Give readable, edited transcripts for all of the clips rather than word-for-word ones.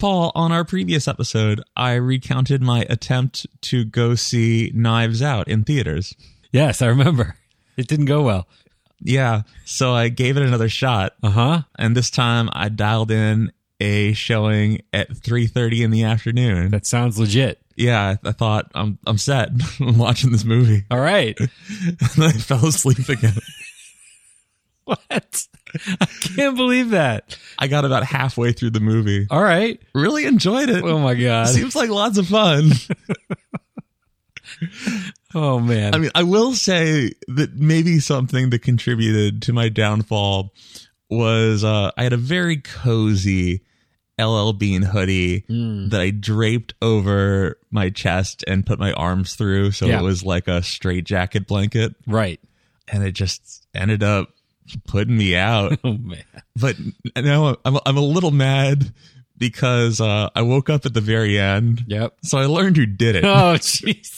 Paul, on our previous episode, I recounted my attempt to go see Knives Out in theaters. Yes, I remember. It didn't go well. Yeah, so I gave it another shot. Uh-huh. And this time I dialed in a showing at 3:30 in the afternoon. That sounds legit. Yeah, I thought I'm set. I'm watching this movie. All right. And then I fell asleep again. What? I can't believe that. I got about halfway through the movie. All right. Really enjoyed it. Oh my God. Seems like lots of fun. Oh man. I mean, I will say that maybe something that contributed to my downfall was I had a very cozy LL Bean hoodie that I draped over my chest and put my arms through, so Yeah. it was like a straitjacket blanket, Right. and it just ended up putting me out. Oh man. But now I'm a little mad because I woke up at the very end. Yep. So I learned who did it. Oh jeez.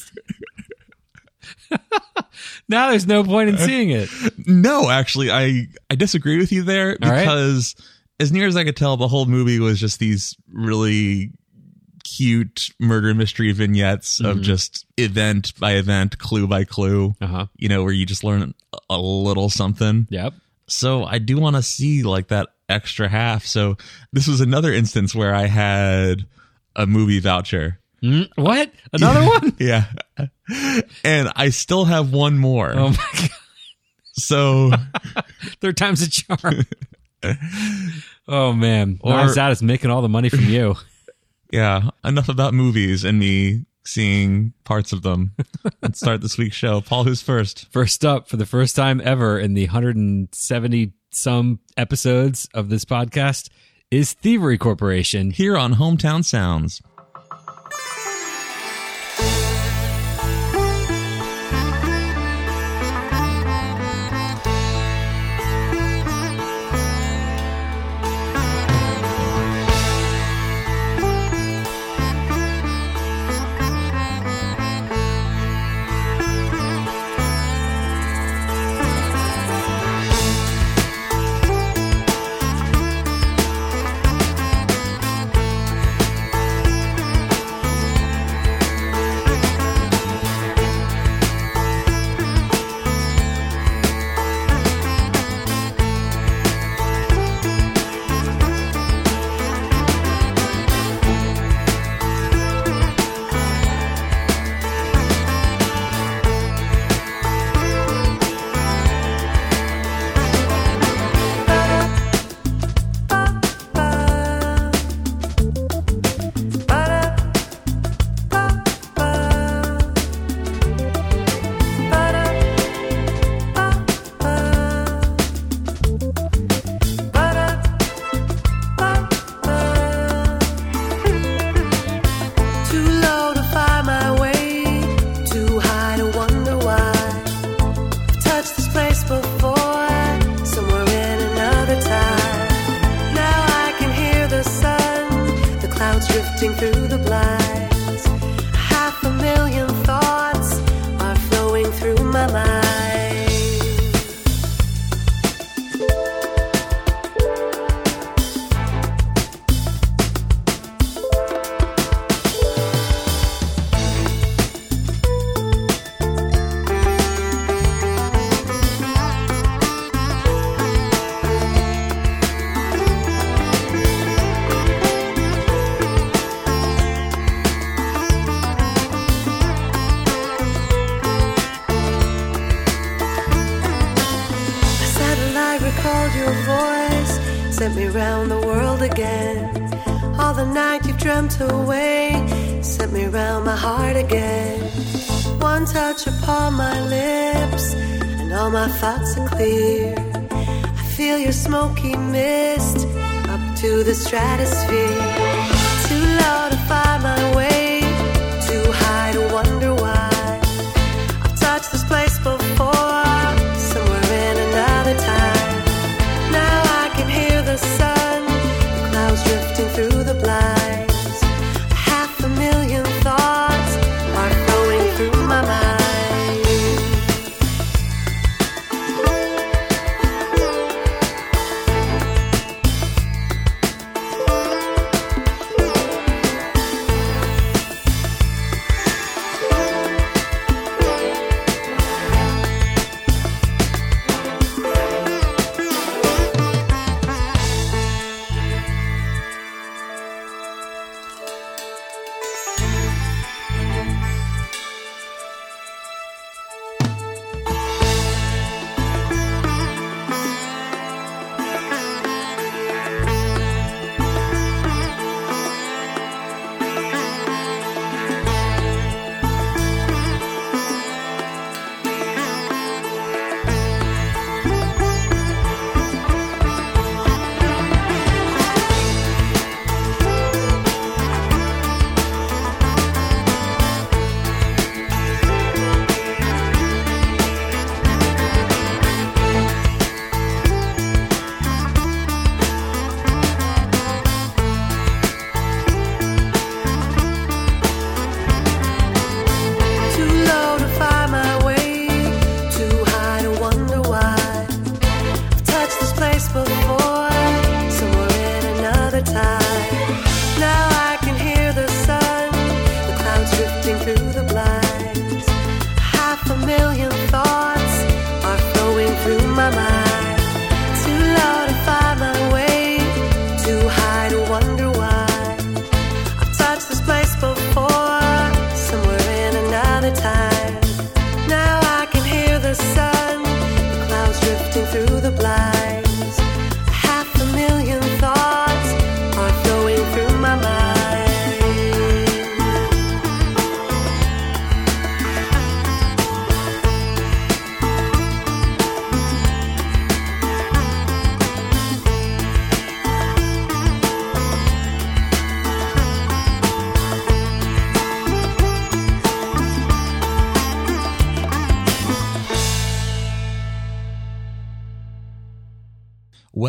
Now there's no point in seeing it. No, actually, I disagree with you there All right. because as near as I could tell, the whole movie was just these really cute murder mystery vignettes of just event by event, clue by clue, Uh-huh. you know, where you just learn a little something. Yep. So I do want to see like that extra half. So this was another instance where I had a movie voucher. What? Another one? Yeah. And I still have one more. Oh my God. So Third time's a charm. Oh man. Or- Knives Out is making all the money from you. yeah, enough about movies and me seeing parts of them. Let's start this week's show. Paul, who's first? First up, for the first time ever in the 170 some episodes of this podcast, is Thievery Corporation. Here on Hometown Sounds. Through the blinds, 500,000 thoughts are flowing through my mind. Called your voice, sent me round the world again. All the night you've dreamt away, sent me round my heart again. One touch upon my lips, and all my thoughts are clear. I feel your smoky mist up to the stratosphere. Too low to find my way, too high to wonder why. I've touched this place before, somewhere in another time. Now I can hear the sun, the clouds drifting through the blinds. 500,000 thoughts are flowing through my mind.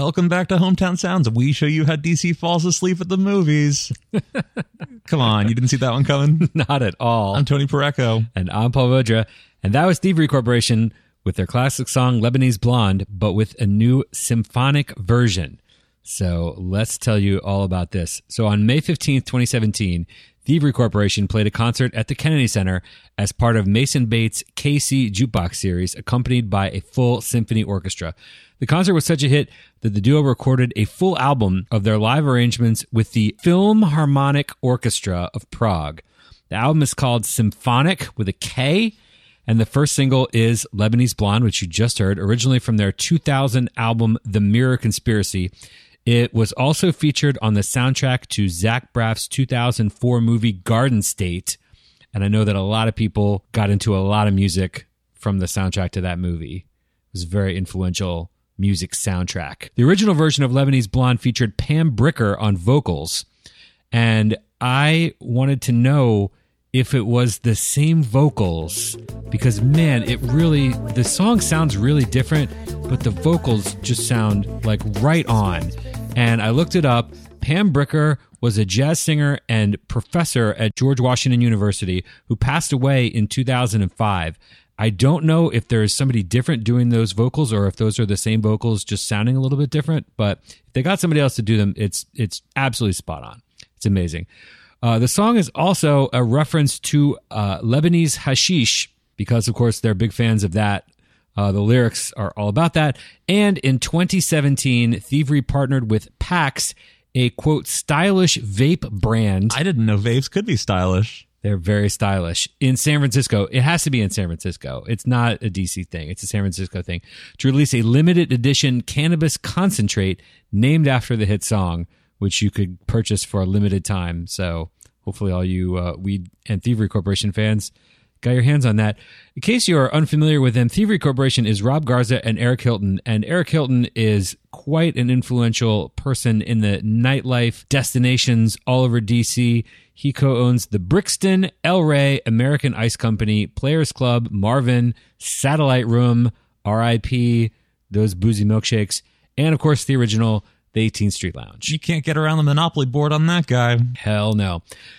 Welcome back to Hometown Sounds. We show you how DC falls asleep at the movies. Come on, you didn't see that one coming? Not at all. I'm Tony Parecco. And I'm Paul Vodra. And that was Thievery Corporation with their classic song Lebanese Blonde, but with a new symphonic version. So let's tell you all about this. So on May 15th, 2017, Thievery Corporation played a concert at the Kennedy Center as part of Mason Bates' KC Jukebox series, accompanied by a full symphony orchestra. The concert was such a hit that the duo recorded a full album of their live arrangements with the Philharmonic Orchestra of Prague. The album is called Symphonic with a K, and the first single is Lebanese Blonde, which you just heard, originally from their 2000 album The Mirror Conspiracy. It was also featured on the soundtrack to Zach Braff's 2004 movie Garden State, and I know that a lot of people got into a lot of music from the soundtrack to that movie. It was a very influential music soundtrack. The original version of Lebanese Blonde featured Pam Bricker on vocals, and I wanted to know if it was the same vocals, because man, the song sounds really different, but the vocals just sound like right on. And I looked it up. Pam Bricker was a jazz singer and professor at George Washington University who passed away in 2005. I don't know if there is somebody different doing those vocals or if those are the same vocals just sounding a little bit different, but if they got somebody else to do them, it's absolutely spot on. It's amazing. The song is also a reference to Lebanese hashish, because, of course, they're big fans of that. The lyrics are all about that. And in 2017, Thievery partnered with PAX, a, quote, stylish vape brand. I didn't know vapes could be stylish. They're very stylish. In San Francisco. It has to be in San Francisco. It's not a DC thing. It's a San Francisco thing. To release a limited edition cannabis concentrate named after the hit song, which you could purchase for a limited time. So hopefully all you Weed and Thievery Corporation fans got your hands on that. In case you are unfamiliar with them, Thievery Corporation is Rob Garza and Eric Hilton. And Eric Hilton is quite an influential person in the nightlife destinations all over DC. He co-owns the Brixton, El Rey, American Ice Company, Players Club, Marvin, Satellite Room, RIP, those boozy milkshakes, and of course the original, the 18th Street Lounge. You can't get around the Monopoly board on that guy. Hell no.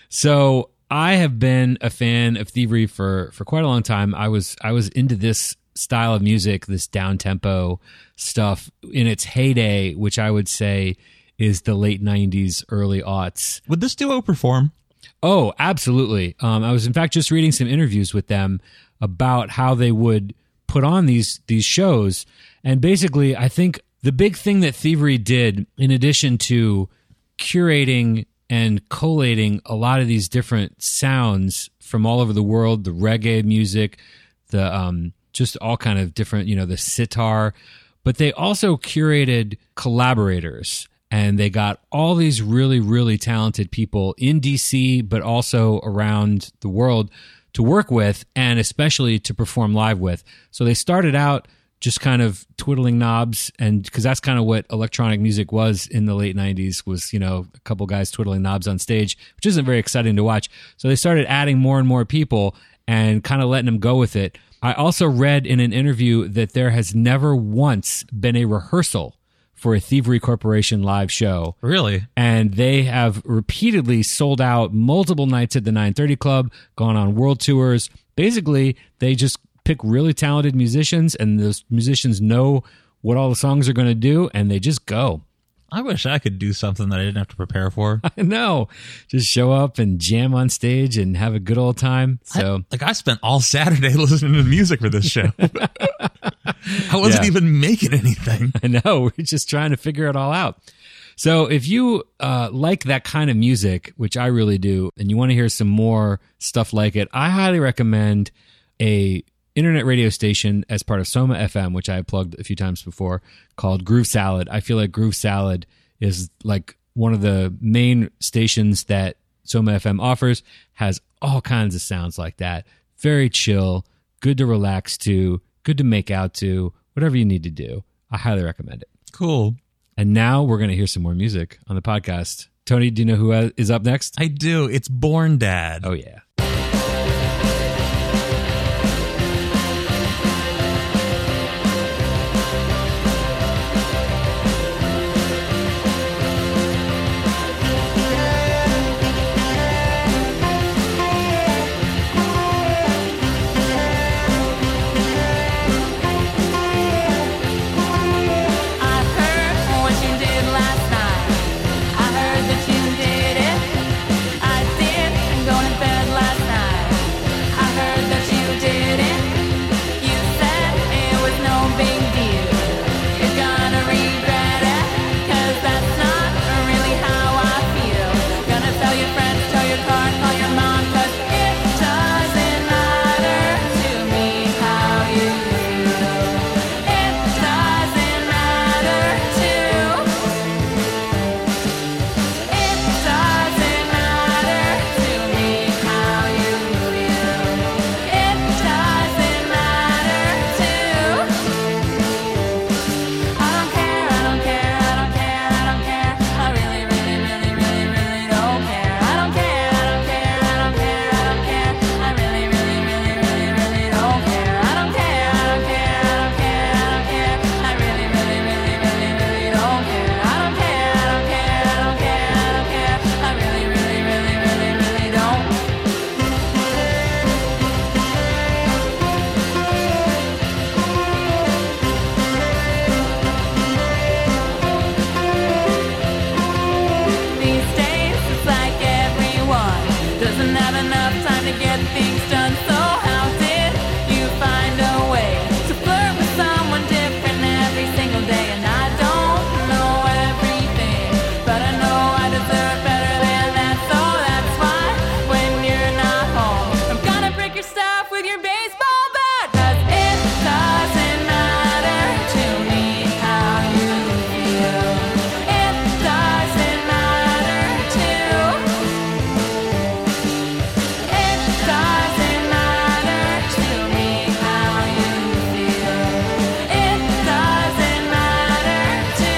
So I have been a fan of Thievery for quite a long time. I was into this style of music, this down-tempo stuff in its heyday, which I would say is the late 90s, early aughts. Would this duo perform? Oh, absolutely. I was, in fact, just reading some interviews with them about how they would put on these shows. And basically, I think the big thing that Thievery did, in addition to curating and collating a lot of these different sounds from all over the world, the reggae music, the just all kind of different, the sitar, but they also curated collaborators. And they got all these really, really talented people in DC, but also around the world to work with, and especially to perform live with. So they started out just kind of twiddling knobs, and because that's kind of what electronic music was in the late 90s, was, a couple guys twiddling knobs on stage, which isn't very exciting to watch. So they started adding more and more people and kind of letting them go with it. I also read in an interview that there has never once been a rehearsal for a Thievery Corporation live show. Really? And they have repeatedly sold out multiple nights at the 930 Club, gone on world tours. Basically, they just pick really talented musicians, and those musicians know what all the songs are going to do, and they just go. I wish I could do something that I didn't have to prepare for. I know. Just show up and jam on stage and have a good old time. So, I spent all Saturday listening to music for this show. I wasn't even making anything. I know. We're just trying to figure it all out. So if you like that kind of music, which I really do, and you want to hear some more stuff like it, I highly recommend a internet radio station as part of Soma FM, which I have plugged a few times before, called Groove Salad. I feel like Groove Salad is like one of the main stations that Soma FM offers, has all kinds of sounds like that. Very chill, good to relax to, good to make out to, whatever you need to do. I highly recommend it. Cool. And now we're going to hear some more music on the podcast. Tony, do you know who is up next? I do. It's Born Dad. Oh, yeah. get things done. So how did you find a way to flirt with someone different every single day? And I don't know everything, but I know I deserve better than that. So that's why when you're not home, I'm gonna break your stuff with your baseball bat. 'Cause it doesn't matter to me how you feel. It doesn't matter to. It doesn't matter to me how you feel. It doesn't matter to.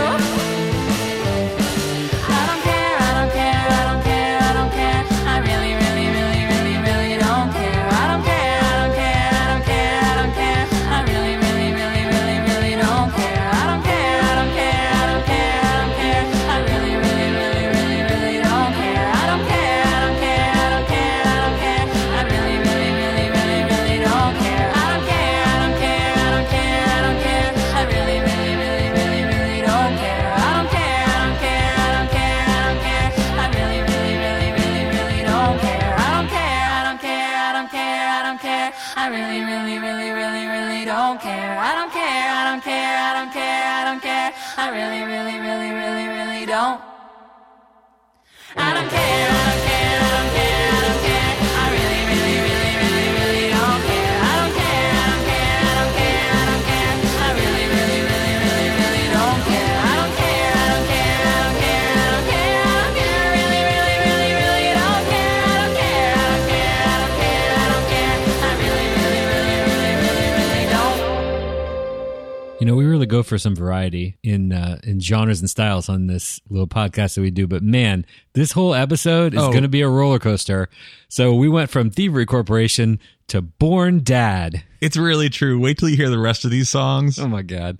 I don't care, I don't care, I don't care, I don't care. I really, really, really, really, really don't care. I don't care, I don't care, I don't care, I don't care. I really, really, really, really, really don't care. I don't care, I don't care, I don't care, I don't care. I really, really, really, really, really don't care. I don't care, I don't care, I don't care, I don't care. I really, really, really, really, really don't care. I don't care, I don't care, I don't care, I don't care. I really, really, really, really, really don't care. I don't care, I don't care, I don't care, I don't care. I really, really, really, really, really don't care. I don't care, I don't care, I don't care, I don't care. I really, really, really, really, really don't care. I don't care, I don't care, I don't care, I don't care. I really, really, really, really, really don't. I don't care, I don't care, I don't care, I don't care. I really, really, really, really, really don't care. I don't care, I don't care, I don't care, I don't care. I really, really, really, really, really don't care. I don't care, I don't care, I don't care, I don't care. I don't care, I really, really, really, really don't care. I don't care, I don't care, I don't care, I don't care. I really, really, really, really, really, really don't. You know, we really go for some variety in genres and styles on this little podcast that we do. But man, this whole episode is going to be a roller coaster. So we went from Thievery Corporation to Born Dad. It's really true. Wait till you hear the rest of these songs. Oh my God.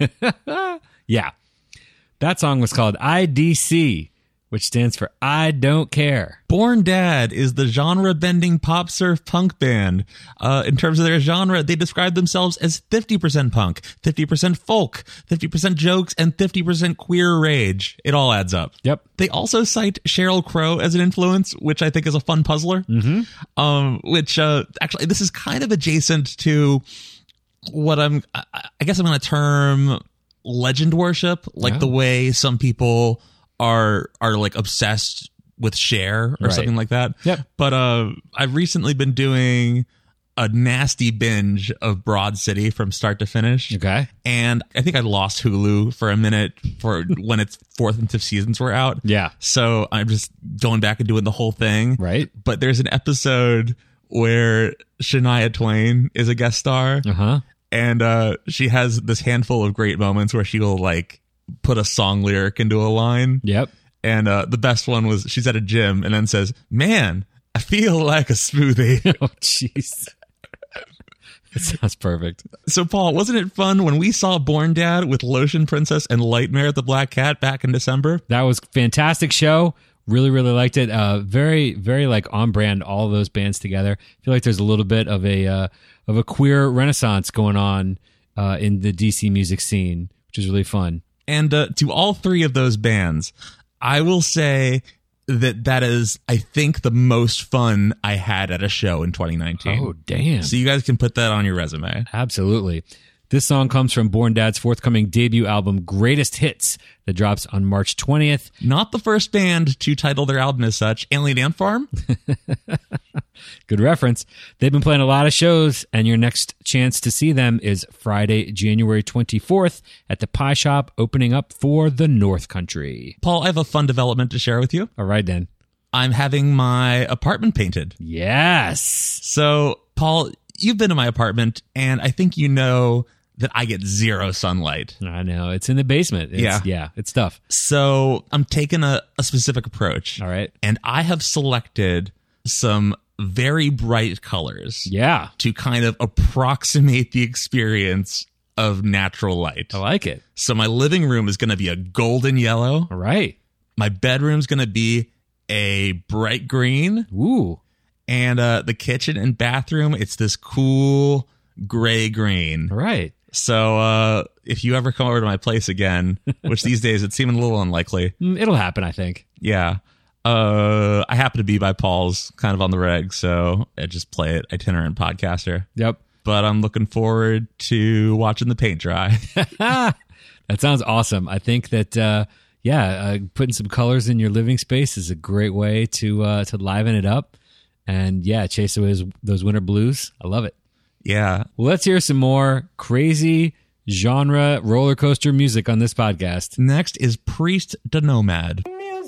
Yeah. That song was called IDC, which stands for I Don't Care. Born Dad is the genre-bending pop surf punk band. In terms of their genre, they describe themselves as 50% punk, 50% folk, 50% jokes, and 50% queer rage. It all adds up. Yep. They also cite Sheryl Crow as an influence, which I think is a fun puzzler. Which actually, this is kind of adjacent to what I guess I'm going to term legend worship, like the way some people are like obsessed with Cher or something like that. Yep. But I've recently been doing a nasty binge of Broad City from start to finish. Okay. And I think I lost Hulu for a minute for when its 4th and 5th seasons were out. Yeah. So I'm just going back and doing the whole thing. Right. But there's an episode where Shania Twain is a guest star. Uh-huh. And she has this handful of great moments where she will like put a song lyric into a line. Yep. And the best one was she's at a gym and then says, "Man, I feel like a smoothie." Oh, jeez. That sounds perfect. So, Paul, wasn't it fun when we saw Born Dad with Lotion Princess and Lightmare at the Black Cat back in December? That was a fantastic show. Really, really liked it. Very, very like on brand, all those bands together. I feel like there's a little bit of a queer renaissance going on in the DC music scene, which is really fun. And to all three of those bands, I will say that is, I think, the most fun I had at a show in 2019. Oh, damn. So you guys can put that on your resume. Absolutely. This song comes from Born Dad's forthcoming debut album, Greatest Hits, that drops on March 20th. Not the first band to title their album as such. Alien Ant Farm? Good reference. They've been playing a lot of shows, and your next chance to see them is Friday, January 24th at the Pie Shop, opening up for the North Country. Paul, I have a fun development to share with you. All right, then. I'm having my apartment painted. Yes. So, Paul, you've been to my apartment, and I think you know that I get zero sunlight. I know. It's in the basement. Yeah, it's tough. So I'm taking a specific approach. All right. And I have selected some very bright colors. Yeah. To kind of approximate the experience of natural light. I like it. So my living room is going to be a golden yellow. All right. My bedroom's going to be a bright green. Ooh. And the kitchen and bathroom, it's this cool gray green. All right. So if you ever come over to my place again, which these days it's seeming a little unlikely. It'll happen, I think. Yeah. I happen to be by Paul's kind of on the reg, so I just play it itinerant podcaster. Yep. But I'm looking forward to watching the paint dry. That sounds awesome. I think that putting some colors in your living space is a great way to liven it up, and chase away those winter blues. I love it. Yeah. Well, let's hear some more crazy genre roller coaster music on this podcast. Next is Priest the Nomad.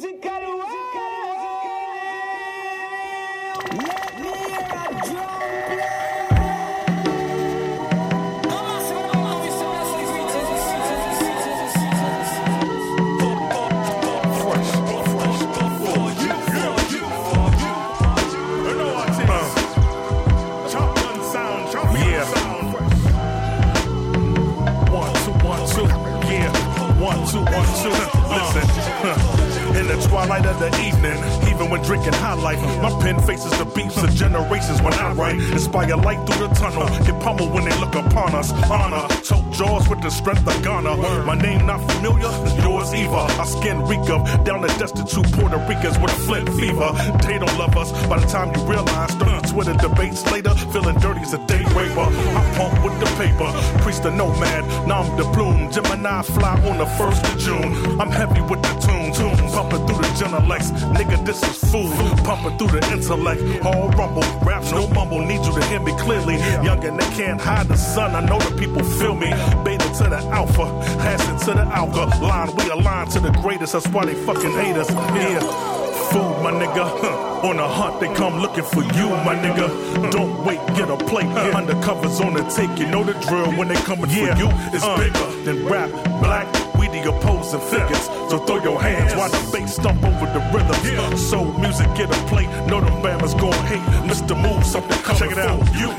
In the twilight of the evening, even when drinking high life, my pen faces the beats of generations when I write. Inspire light through the tunnel, get pummeled when they look upon us. Honor, choke jaws with the strength of Ghana. My name not familiar, yours either. I skin reek of down the destitute Puerto Ricans with a flint fever. They don't love us by the time you realize. 30 Twitter debates later, feeling dirty as a day raper. I pump with the paper, Priest the Nomad, nom de plume. Gemini fly on the 1st of June. I'm heavy with the tunes, pumping through the genelex. Nigga, this is food, pumping through the intellect. All rumble, raps no mumble, need you to hear me clearly. Young and they can't hide the sun, I know the people feel me. Beta to the alpha, acid to the alpha line. We align to the greatest, that's why they fucking hate us. Yeah. Food, my nigga. On a hunt, they come looking for you, my nigga. Don't wait, get a plate. Undercovers on the take, you know the drill. When they coming for you, it's bigger than rap. Black, we the opposing figures. So throw your hands while the bass stomp over the rhythm. Soul music, get a plate. Know them bammers gon' hate. Mr. Move, something coming. Check it out.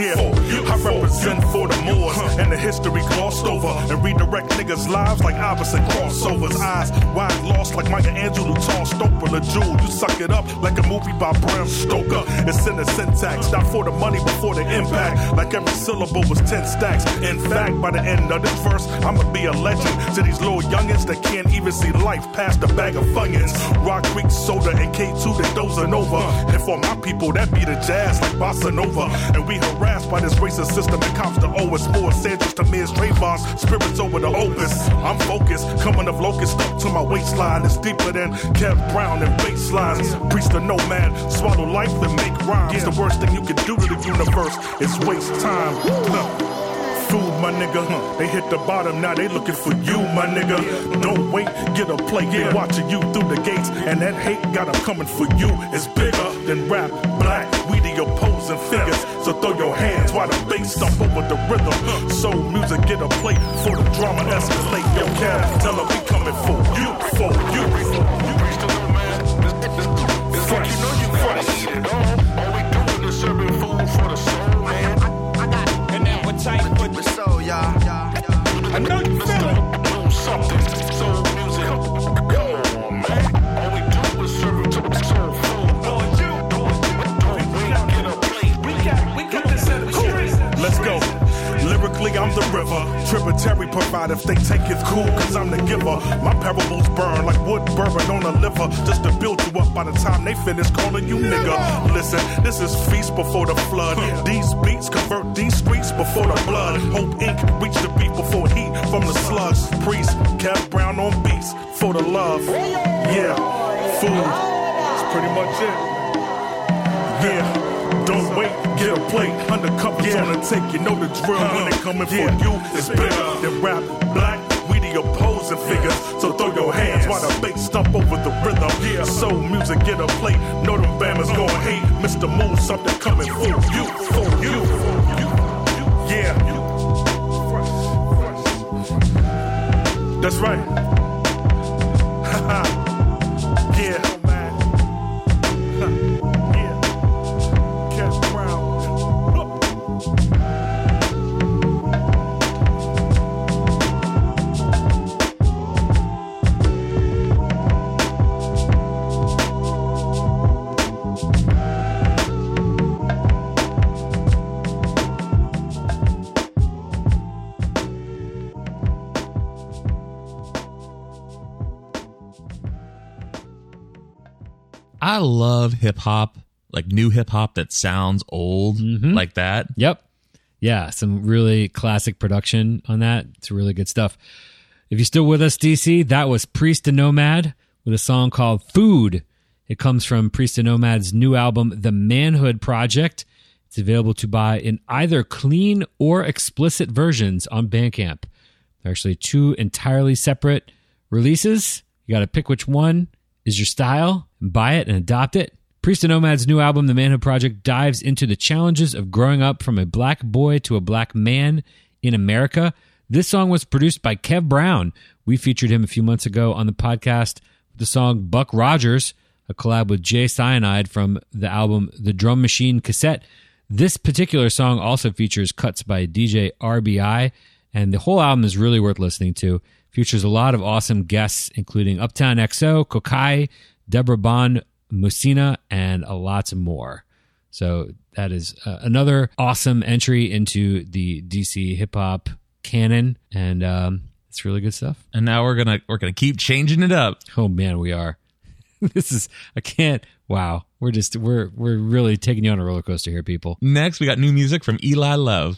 I represent for the Moors and the history glossed over. And redirect niggas' lives like Iverson crossovers. Eyes wide lost like Micah Angelou tossed over a jewel. You suck it up like a movie by Bram Stoker. It's in the syntax, not for the money, but for the impact. Like every syllable was 10 stacks. In fact, by the end of this verse, I'ma be a legend to these little youngins that can't even see life past a bag of funyuns. Rock Creek Soda and K2, they dozing over. And for my people, that be the jazz like Bossa Nova. And we harassed by this racist system and cops to owe us more. Sanders to Miz Trayvon's spirits over the opus. I'm focused, coming of locust stuck to my waistline. It's deeper than Kev Brown and bass lines. Priest the Nomad, swallow life and make rhymes. The worst thing you can do to the universe is waste time. Food, my nigga. They hit the bottom, now they looking for you, my nigga. Don't wait, get a plate. They watching you through the gates, and that hate got them coming for you. It's bigger than rap. Black, we the opposing figures. So throw your hands while the bass stomp over the rhythm. Soul music, get a plate for the drama escalate. Yo, Cab, tell them we coming for you, for you. You reached the little man. It's like you know you gotta eat it all. All we doing is serving food for the soul, man. And then what type for the soul, y'all? I know you feel it. Do something, soul music. Come on, man. All we do is serve soul food. We got this at the streets. Let's go. Lyrically, I'm the river. Tributary provide if they take it cool, cause I'm the giver. My parables burn like wood bourbon on a liver. Just to build you up by the time they finish calling you nigga. Listen, this is feast before the flood. These beats convert these streets before the blood. Hope Inc. reach the beat before heat from the slugs. Priest, Kev Brown on beats for the love. Yeah, food. That's pretty much it. Yeah. Don't wait, get a plate. Undercovers on the take, you know the drill. When they coming for you, it's bigger than rap. Black, we the opposing figures. So throw your hands while the bass stomp over the rhythm. Soul music, get a plate. Know them bammers gon' hate. Mr. Move, something coming for you, for you. Yeah. That's right. Yeah. I love hip hop, like new hip hop that sounds old like that. Yep. Yeah, some really classic production on that. It's really good stuff. If you're still with us, DC, that was Priest and Nomad with a song called Food. It comes from Priest and Nomad's new album, The Manhood Project. It's available to buy in either clean or explicit versions on Bandcamp. There are actually two entirely separate releases. You got to pick which one is your style and buy it and adopt it. Priest and Nomad's new album, The Manhood Project, dives into the challenges of growing up from a black boy to a black man in America. This song was produced by Kev Brown. We featured him a few months ago on the podcast with the song Buck Rogers, a collab with Jay Cyanide from the album The Drum Machine Cassette. This particular song also features cuts by DJ RBI, and the whole album is really worth listening to. Features a lot of awesome guests, including Uptown XO, Kokai, Deborah Bond, Musina, and lots more. So that is another awesome entry into the DC hip hop canon, and it's really good stuff. And now we're gonna keep changing it up. Oh man, we are. This is wow. We're really taking you on a roller coaster here, people. Next, we got new music from Eli Love.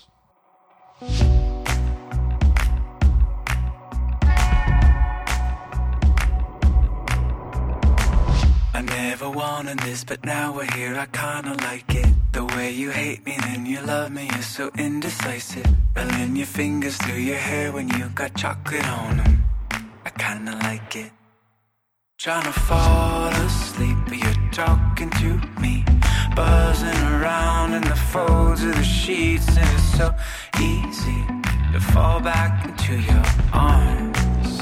I never wanted this, but now we're here, I kinda like it. The way you hate me, then you love me, you're so indecisive. Running your fingers through your hair when you got chocolate on them. I kinda like it. Trying to fall asleep, but you're talking to me. Buzzing around in the folds of the sheets, and it's so easy to fall back into your arms.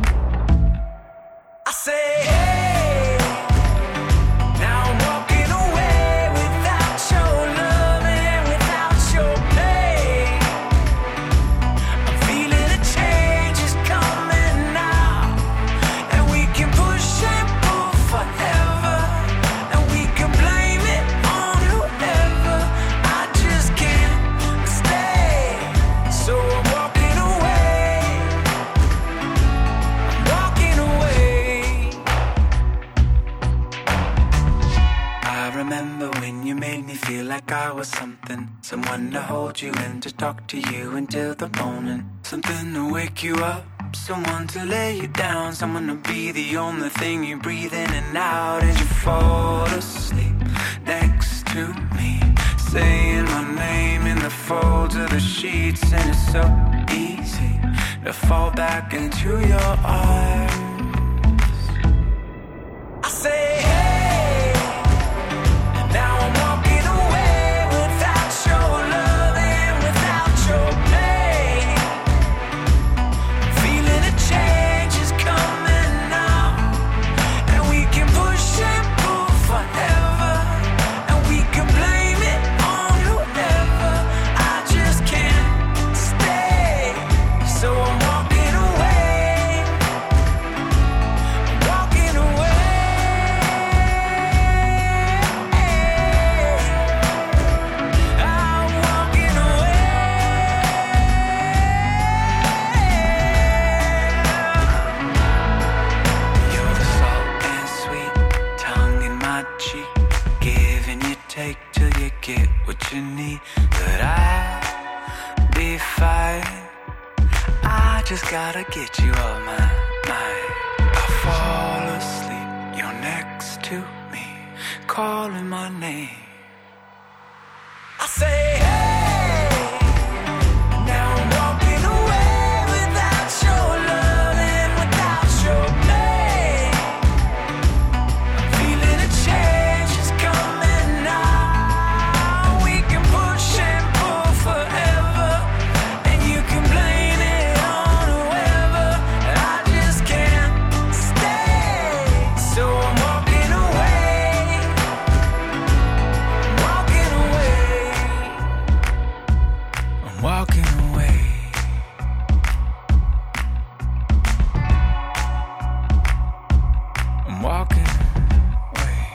I say, hey, now I'm walking away without your love and without your pain. I'm feeling a change is coming now, and we can push and pull forever, and we can blame it on whoever. I just can't stay, so I'm walking away. I'm walking away. I remember when you made me feel like I was something, someone to hold you and to talk to you until the morning, something to wake you up, someone to lay you down, someone to be the only thing you breathe in and out as you fall asleep next to me, saying my name in the folds of the sheets, and it's so easy to fall back into your arms. I say, hey, now I'm walking away without your love and without your pain. Feeling a change is coming now, and we can push and pull forever, and we can blame it on whoever. I just can't stay, so I'm walking away. I'm walking away. I'm walking away. You're the salt and sweet tongue in my cheek, giving you take till you get what you need. But I'll be fine. I just gotta get you off my mind. I fall asleep, you're next to me, calling my name. I say, hey, now I'm walking away without your love and without your pain. I'm feeling a change is coming now. We can push and pull forever, and you can blame it on whoever. I just can't stay, so I'm walking away. I'm walking away. I'm walking away. I'm walking away.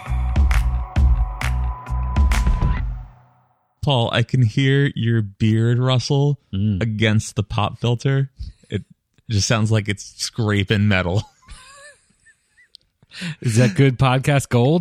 Paul, I can hear your beard rustle against the pop filter. It just sounds like it's scraping metal. Is that good podcast gold?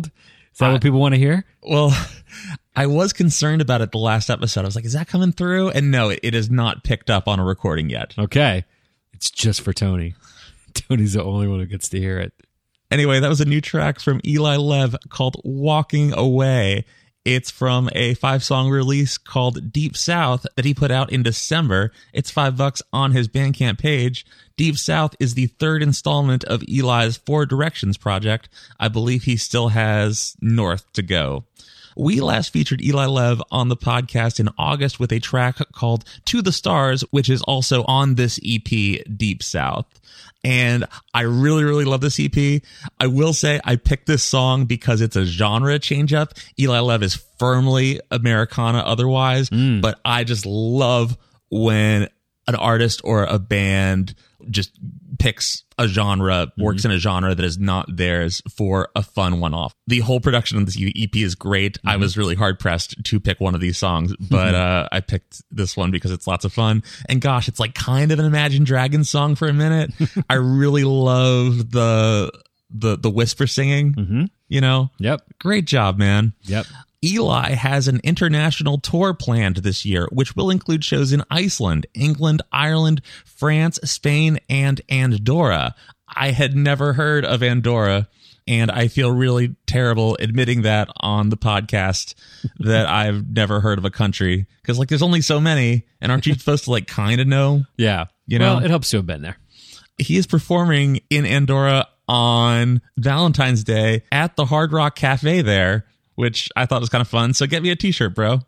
Is that what people want to hear? Well, I was concerned about it the last episode. I was like, is that coming through? And no, it is not picked up on a recording yet. Okay. It's just for Tony. Tony's the only one who gets to hear it. Anyway, that was a new track from Eli Lev called Walking Away. It's from a 5-song release called Deep South that he put out in December. It's $5 on his Bandcamp page. Deep South is the third installment of Eli's Four Directions project. I believe he still has North to go. We last featured Eli Lev on the podcast in August with a track called To the Stars, which is also on this EP, Deep South. And I really, really love this EP. I will say I picked this song because it's a genre change up. Eli Lev is firmly Americana otherwise, but I just love when an artist or a band just picks a genre, works in a genre that is not theirs for a fun one-off. The whole production of this EP is great. I was really hard-pressed to pick one of these songs, but I picked this one because it's lots of fun. And gosh, it's like kind of an Imagine Dragons song for a minute. I really love the whisper singing, you know? Yep. Great job, man. Yep. Eli has an international tour planned this year, which will include shows in Iceland, England, Ireland, France, Spain, and Andorra. I had never heard of Andorra, and I feel really terrible admitting that on the podcast that I've never heard of a country. Because, like, there's only so many, and aren't you supposed to, like, kind of know? Yeah. You know? Well, it helps to have been there. He is performing in Andorra on Valentine's Day at the Hard Rock Cafe there, which I thought was kind of fun. So get me a t-shirt, bro.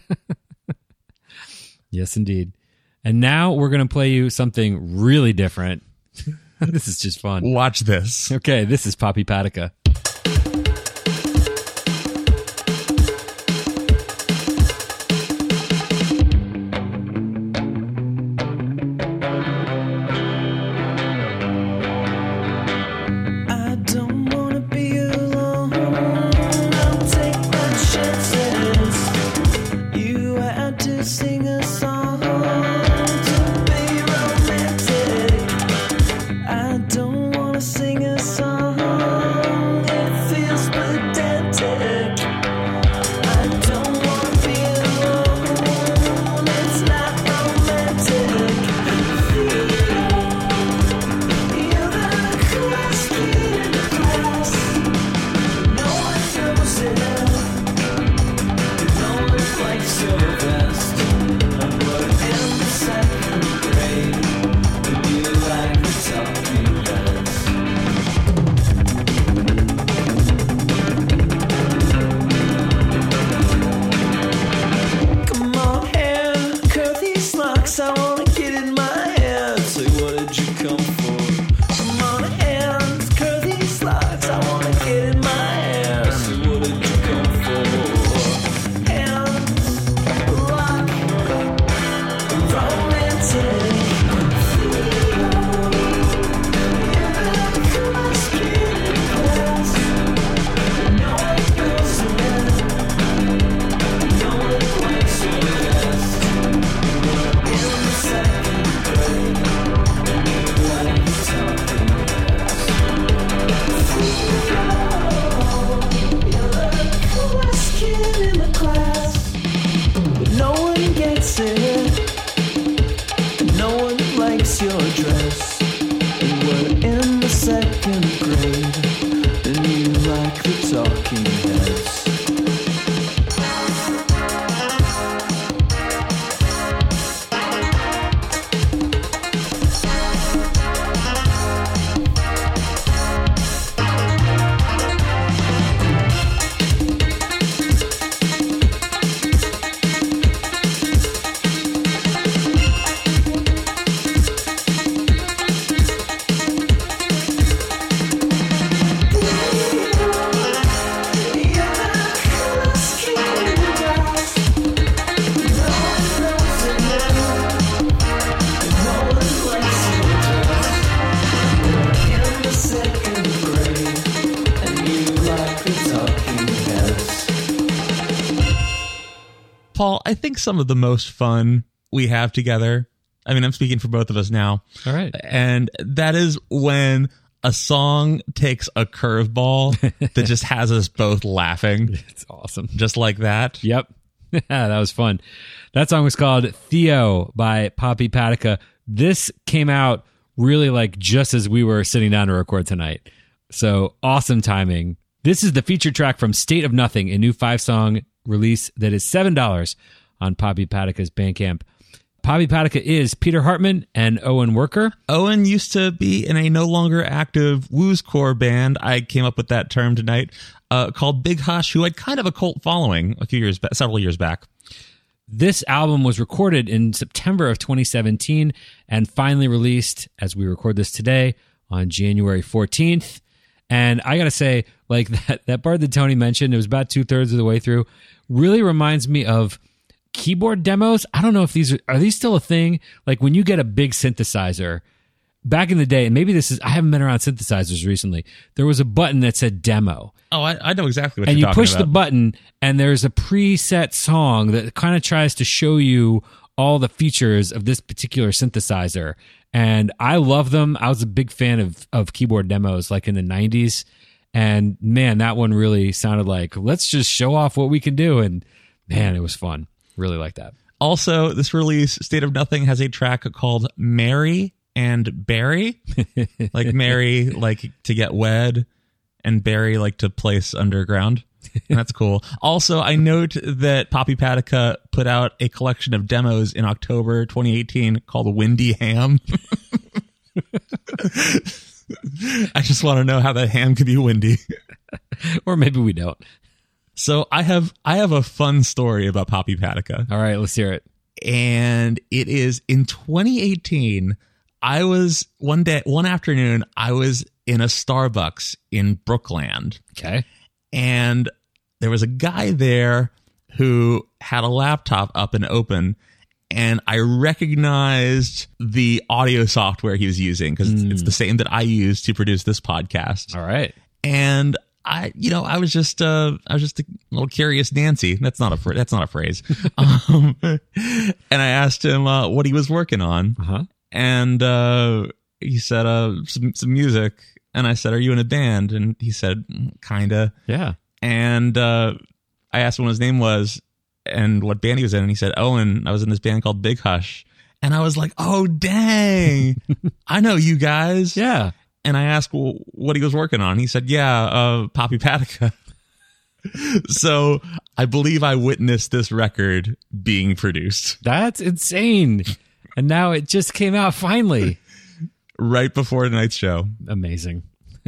Yes, indeed. And now we're going to play you something really different. This is just fun. Watch this. Okay, this is Poppy Patica. I don't wanna be alone. I'll take my chances. You had to sing a song to be romantic. I don't wanna sing a song. It feels pedantic. I don't wanna be alone. It's not romantic. You're the coolest kid in the class. No one knows it. No one likes your best. But in the second grade, you like the talking heads. Come on, hair, curl these locks. I wanna get in my head. Say, what did you come for? Come on, hands, curl these locks. I wanna get in my hair. Say, what did you come for? Hands, lock, romantic. You're the coolest kid in class. No one goes to bed. No one likes your best. In the second grade, you like the talking heads. You're the coolest kid in the class, but no one gets it. No one likes your dress. And we're in the second grade, and you like the talking heads. Paul, I think some of the most fun we have together, I mean, I'm speaking for both of us now, All right. and that is when a song takes a curveball that just has us both laughing. It's awesome. Just like that. Yep. That was fun. That song was called Theo by Poppy Patica. This came out really like just as we were sitting down to record tonight. So awesome timing. This is the feature track from State of Nothing, a new 5-song release that is $7 on Poppy Patica's Bandcamp. Poppy Patica is Peter Hartman and Owen Worker. Owen used to be in a no longer active woozcore band. I came up with that term tonight, called Big Hush, who had kind of a cult following several years back. This album was recorded in September of 2017 and finally released, as we record this today, on January 14th. And I got to say, like that part that Tony mentioned, it was about 2/3 of the way through, really reminds me of keyboard demos. I don't know if these are these still a thing? Like when you get a big synthesizer, back in the day, and maybe I haven't been around synthesizers recently, there was a button that said demo. Oh, I know exactly what and you're talking about. And you push the button, and there's a preset song that kind of tries to show you all the features of this particular synthesizer. And I love them. I was a big fan of keyboard demos like in the 90s. And man, that one really sounded like, let's just show off what we can do. And man, it was fun. Really like that. Also, this release, State of Nothing, has a track called Mary and Barry. Like Mary, like to get wed, and Barry, like to place underground. And that's cool. Also, I note that Poppy Patica put out a collection of demos in October 2018 called Windy Ham. I just want to know how that ham could be windy. Or maybe we don't. So I have a fun story about Poppy Patica. All right, let's hear it. And it is in 2018. I was one afternoon, I was in a Starbucks in Brookland. Okay. And there was a guy there who had a laptop up and open, and I recognized the audio software he was using because it's the same that I use to produce this podcast. All right. And I was just a little curious Nancy. That's not a phrase. And I asked him what he was working on. Uh-huh. And he said some music. And I said, "Are you in a band?" And he said, "Kinda." Yeah. And I asked him what his name was and what band he was in. And he said, "Owen, I was in this band called Big Hush." And I was like, "Oh, dang. I know you guys." Yeah. And I asked what he was working on. He said, "Yeah, Poppy Patica." So I believe I witnessed this record being produced. That's insane. And now it just came out finally. Right before tonight's show. Amazing.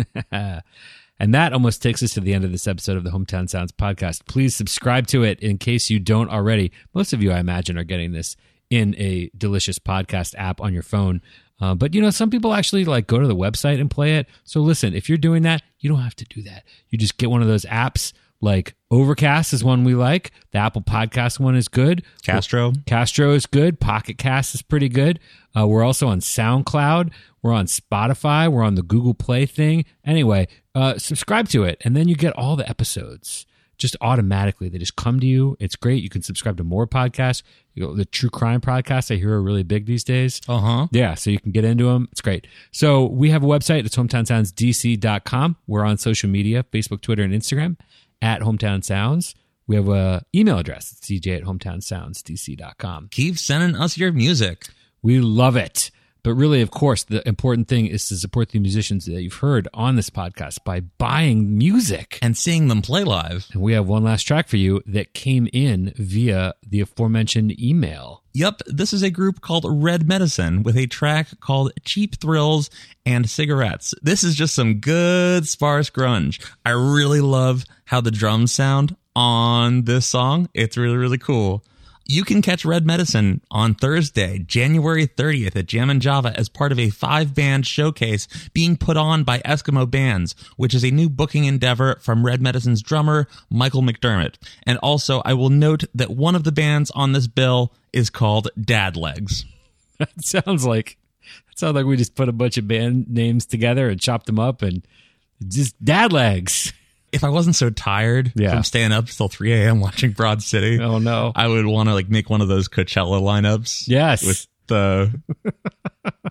And that almost takes us to the end of this episode of the Hometown Sounds podcast. Please subscribe to it in case you don't already. Most of you, I imagine, are getting this in a delicious podcast app on your phone. But, some people actually like go to the website and play it. So listen, if you're doing that, you don't have to do that. You just get one of those apps. Like Overcast is one we like. The Apple Podcast one is good. Castro is good. Pocket Cast is pretty good. We're also on SoundCloud. We're on Spotify. We're on the Google Play thing. Anyway, subscribe to it, and then you get all the episodes just automatically. They just come to you. It's great. You can subscribe to more podcasts. The true crime podcasts I hear are really big these days. Uh-huh. Yeah, so you can get into them. It's great. So we have a website. It's hometownsoundsdc.com. We're on social media, Facebook, Twitter, and Instagram at Hometown Sounds. We have an email address. It's cj@hometownsoundsdc.com. Keep sending us your music. We love it. But really, of course, the important thing is to support the musicians that you've heard on this podcast by buying music. And seeing them play live. And we have one last track for you that came in via the aforementioned email. Yep, this is a group called Red Medicine with a track called Cheap Thrills and Cigarettes. This is just some good sparse grunge. I really love how the drums sound on this song. It's really, really cool. You can catch Red Medicine on Thursday, January 30th at Jam and Java as part of a 5-band showcase being put on by Eskimo Bands, which is a new booking endeavor from Red Medicine's drummer, Michael McDermott. And also, I will note that one of the bands on this bill is called Dad Legs. That sounds like we just put a bunch of band names together and chopped them up and just Dad Legs. If I wasn't so tired from staying up till 3 a.m. watching Broad City, oh no, I would want to make one of those Coachella lineups. Yes, with the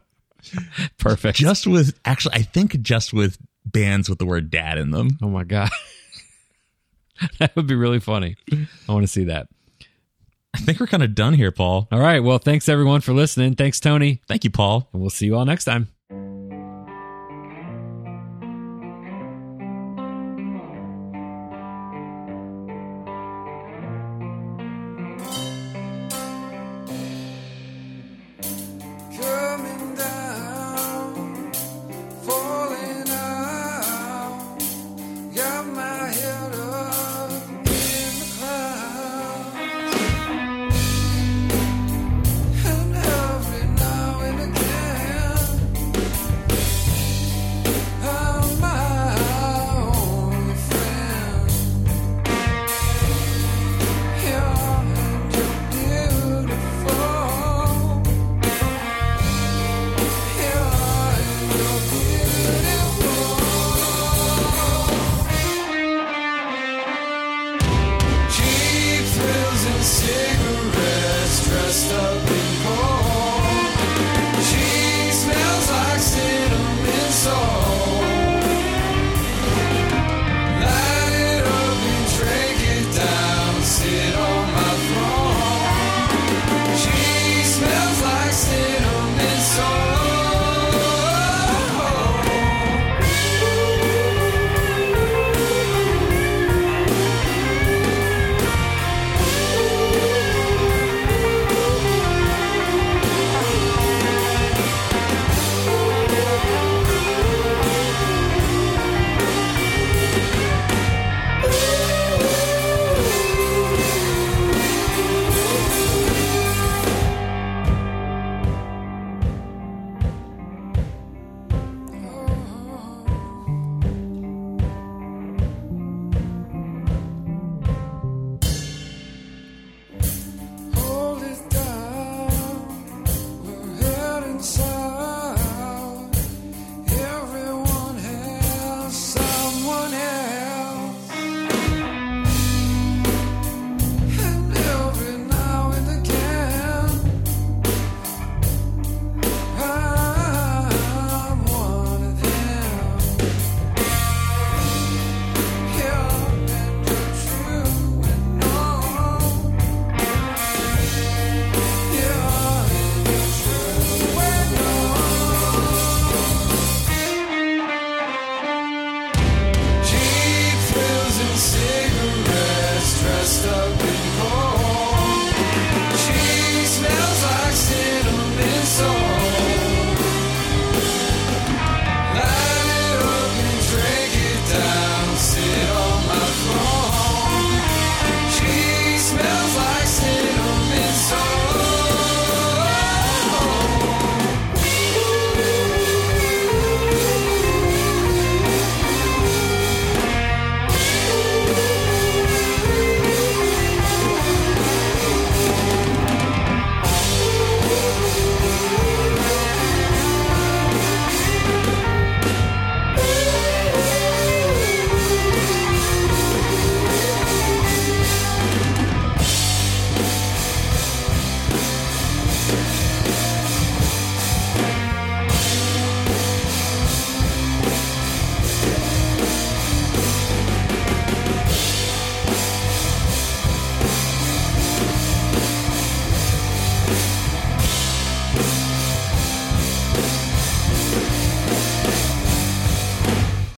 Perfect. I think just with bands with the word dad in them. Oh my God. That would be really funny. I want to see that. I think we're kind of done here, Paul. All right. Well, thanks everyone for listening. Thanks, Tony. Thank you, Paul. And we'll see you all next time. Coming down, falling out, got my head up in the clouds, and every now and again, I'm my only friend. You're beautiful. Cheap thrills and cigarettes dressed up